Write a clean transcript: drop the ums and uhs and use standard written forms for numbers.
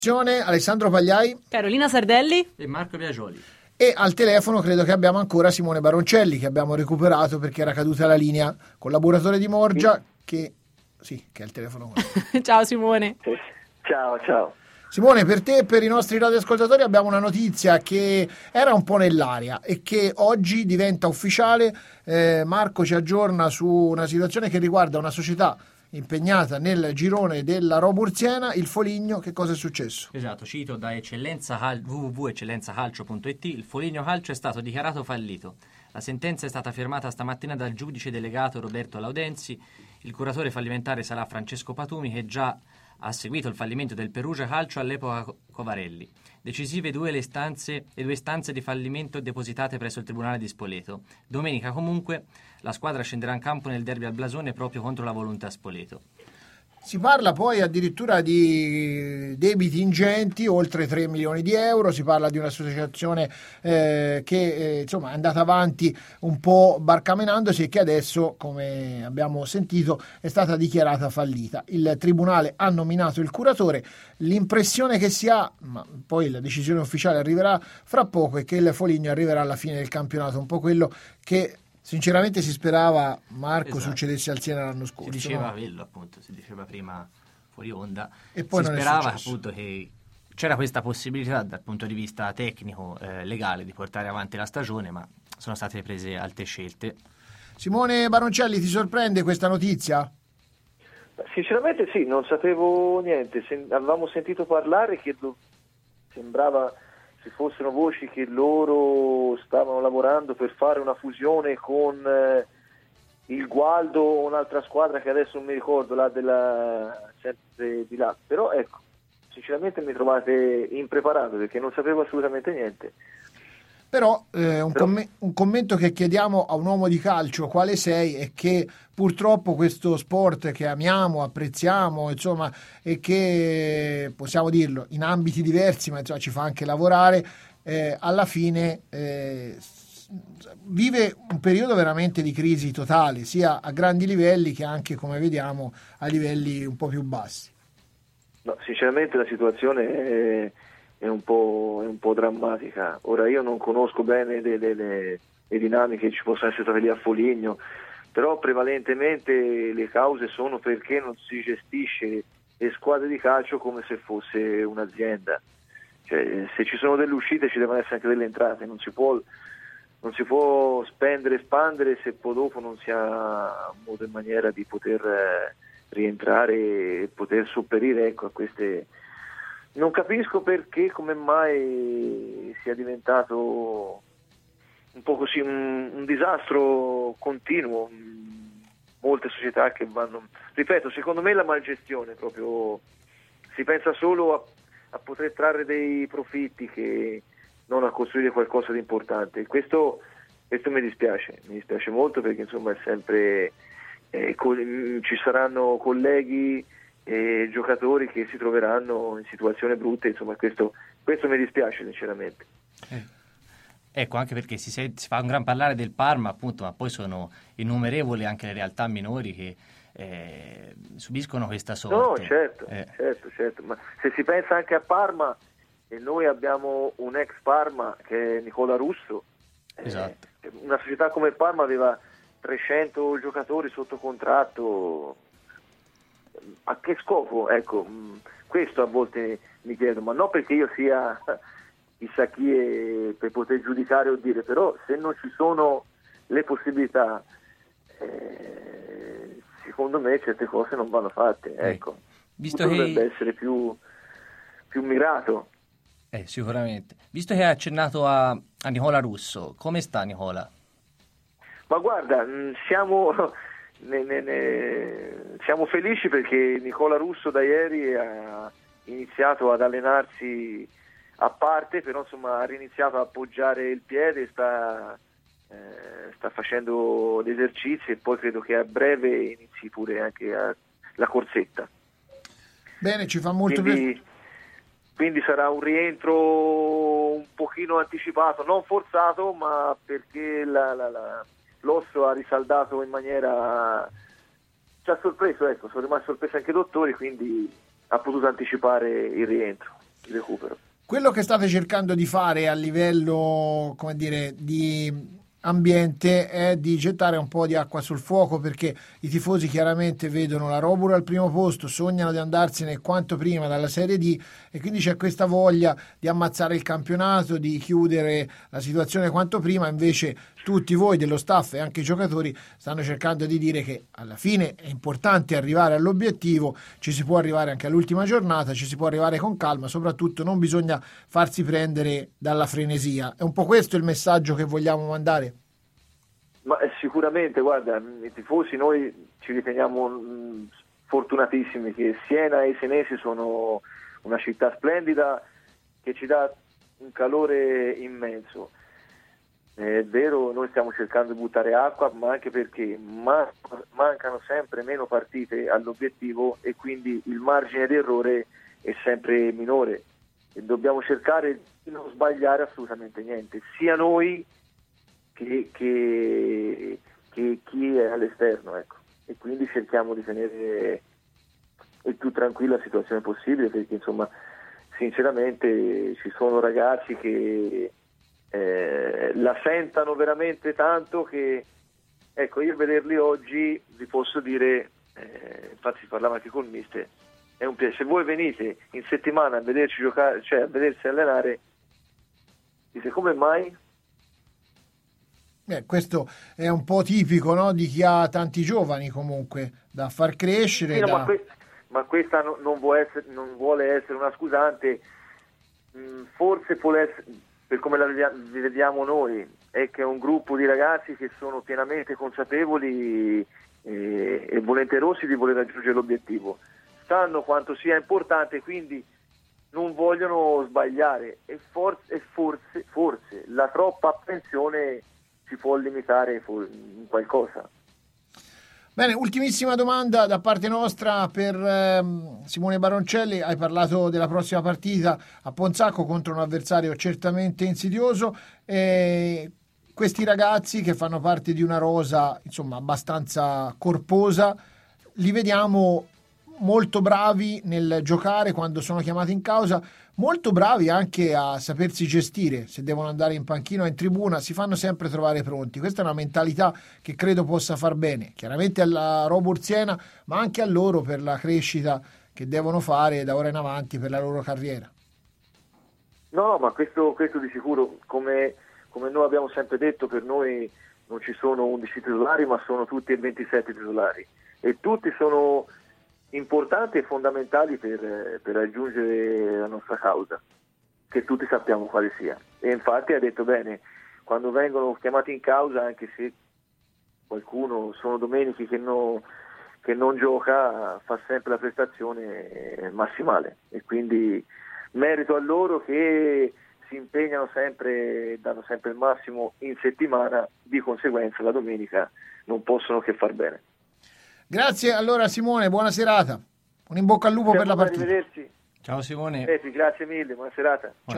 Alessandro Pagliai, Carolina Sardelli e Marco Biagioli. e al telefono credo che abbiamo ancora Simone Baroncelli, che abbiamo recuperato perché era caduta la linea, collaboratore di Morgia, che è il telefono. Ciao Simone. Ciao. Simone, per te e per i nostri radioascoltatori abbiamo una notizia che era un po' nell'aria e che oggi diventa ufficiale. Marco ci aggiorna su una situazione che riguarda una società impegnata nel girone della Roburziana, il Foligno. Che cosa è successo? Esatto, cito da www.eccellenzacalcio.it: il Foligno Calcio è stato dichiarato fallito. La sentenza è stata firmata stamattina dal giudice delegato Roberto Laudenzi. Il curatore fallimentare sarà Francesco Patumi, che già ha seguito il fallimento del Perugia Calcio all'epoca Covarelli. Decisive le due istanze di fallimento depositate presso il Tribunale di Spoleto. Domenica comunque la squadra scenderà in campo nel derby al Blasone proprio contro la Volontà Spoleto. Si parla poi addirittura di ingenti, oltre 3 milioni di euro. Si parla di un'associazione che insomma è andata avanti un po' barcamenandosi e che adesso, come abbiamo sentito, è stata dichiarata fallita. Il tribunale ha nominato il curatore. L'impressione che si ha, ma poi la decisione ufficiale arriverà fra poco, è che il Foligno arriverà alla fine del campionato, un po' quello che sinceramente si sperava, Marco, esatto, succedesse al Siena l'anno scorso. Si diceva no? Quello, appunto, si diceva prima fuori onda. E poi si non sperava è successo. appunto che c'era questa possibilità dal punto di vista tecnico, legale, di portare avanti la stagione, ma sono state prese altre scelte. Simone Baroncelli, ti sorprende questa notizia? Sinceramente sì, non sapevo niente. Avevamo sentito parlare che sembrava ci fossero voci che loro stavano lavorando per fare una fusione con il Gualdo o un'altra squadra che adesso non mi ricordo, sempre di là. Però ecco, sinceramente mi trovate impreparato perché non sapevo assolutamente niente. Però un commento che chiediamo a un uomo di calcio quale sei è che purtroppo questo sport che amiamo, apprezziamo, insomma, e che possiamo dirlo in ambiti diversi, ma insomma ci fa anche lavorare, alla fine vive un periodo veramente di crisi totale, sia a grandi livelli che anche, come vediamo, a livelli un po' più bassi. No, sinceramente la situazione è un po' drammatica. Ora io non conosco bene le dinamiche che ci possono essere state lì a Foligno, però prevalentemente le cause sono perché non si gestisce le squadre di calcio come se fosse un'azienda. Cioè, se ci sono delle uscite ci devono essere anche delle entrate, non si può spendere e spandere se poi dopo non si ha modo e maniera di poter rientrare e poter sopperire, ecco, a queste. Non capisco perché, come mai sia diventato un po' così un disastro continuo. Molte società che vanno, ripeto, secondo me la malgestione proprio, si pensa solo a poter trarre dei profitti che non a costruire qualcosa di importante. Questo mi dispiace molto perché insomma è sempre ci saranno colleghi e giocatori che si troveranno in situazioni brutte, insomma questo mi dispiace sinceramente. Ecco, anche perché si fa un gran parlare del Parma, appunto, ma poi sono innumerevoli anche le realtà minori che subiscono questa sorte. No, certo, ma se si pensa anche a Parma, e noi abbiamo un ex Parma che è Nicola Russo, esatto. Una società come il Parma aveva 300 giocatori sotto contratto. A che scopo? Ecco, questo a volte mi chiedo, ma non perché io sia chissà chi per poter giudicare o dire, però se non ci sono le possibilità, secondo me certe cose non vanno fatte, ecco. Visto tutto che dovrebbe essere più mirato. Sicuramente. Visto che hai accennato a Nicola Russo, come sta Nicola? Ma guarda, siamo felici perché Nicola Russo da ieri ha iniziato ad allenarsi a parte, però insomma ha riniziato a appoggiare il piede, sta facendo gli esercizi e poi credo che a breve inizi pure anche la corsetta. Bene, ci fa molto piacere. Quindi sarà un rientro un pochino anticipato, non forzato, ma perché l'osso ha risaldato in maniera, ci ha sorpreso, ecco, sono rimasti sorpresi anche i dottori, quindi ha potuto anticipare il rientro. il recupero. Quello che state cercando di fare a livello, come dire, di ambiente è di gettare un po' di acqua sul fuoco, perché i tifosi chiaramente vedono la Robur al primo posto, sognano di andarsene quanto prima dalla Serie D, e quindi c'è questa voglia di ammazzare il campionato, di chiudere la situazione quanto prima. Invece tutti voi dello staff e anche i giocatori stanno cercando di dire che alla fine è importante arrivare all'obiettivo, ci si può arrivare anche all'ultima giornata, ci si può arrivare con calma, soprattutto non bisogna farsi prendere dalla frenesia. È un po' questo il messaggio che vogliamo mandare? Ma sicuramente, guarda, i tifosi noi ci riteniamo fortunatissimi che Siena e i senesi sono una città splendida che ci dà un calore immenso. È vero, noi stiamo cercando di buttare acqua, ma anche perché mancano sempre meno partite all'obiettivo e quindi il margine di errore è sempre minore e dobbiamo cercare di non sbagliare assolutamente niente, sia noi che chi è all'esterno, ecco. E quindi cerchiamo di tenere il più tranquilla situazione possibile, perché insomma sinceramente ci sono ragazzi che la sentano veramente tanto, che ecco, io vederli oggi vi posso dire, infatti si parlava anche col mister, è un piacere. Se voi venite in settimana a vederci giocare, cioè a vedersi allenare, dite come mai? Questo è un po' tipico, no? Di chi ha tanti giovani comunque da far crescere. Sì, no, ma questa non vuole essere una scusante, forse può essere, per come la vediamo noi, è che è un gruppo di ragazzi che sono pienamente consapevoli e volenterosi di voler raggiungere l'obiettivo, sanno quanto sia importante, quindi non vogliono sbagliare, e forse la troppa apprensione si può limitare in qualcosa. Bene, ultimissima domanda da parte nostra per Simone Baroncelli. Hai parlato della prossima partita a Ponzacco contro un avversario certamente insidioso. Questi ragazzi che fanno parte di una rosa insomma abbastanza corposa, li vediamo molto bravi nel giocare quando sono chiamati in causa, molto bravi anche a sapersi gestire, se devono andare in panchina o in tribuna si fanno sempre trovare pronti. Questa è una mentalità che credo possa far bene chiaramente alla Robur Siena, ma anche a loro per la crescita che devono fare da ora in avanti per la loro carriera. No, ma questo di sicuro, come noi abbiamo sempre detto, per noi non ci sono 11 titolari, ma sono tutti e 27 titolari, e tutti sono importanti e fondamentali per raggiungere la nostra causa, che tutti sappiamo quale sia. E infatti ha detto bene, quando vengono chiamati in causa, anche se qualcuno sono domeniche che non gioca, fa sempre la prestazione massimale, e quindi merito a loro che si impegnano sempre, danno sempre il massimo in settimana, di conseguenza la domenica non possono che far bene. Grazie allora Simone, buona serata. Un in bocca al lupo per la partita. Arrivederci. Ciao Simone. Grazie mille, buona serata.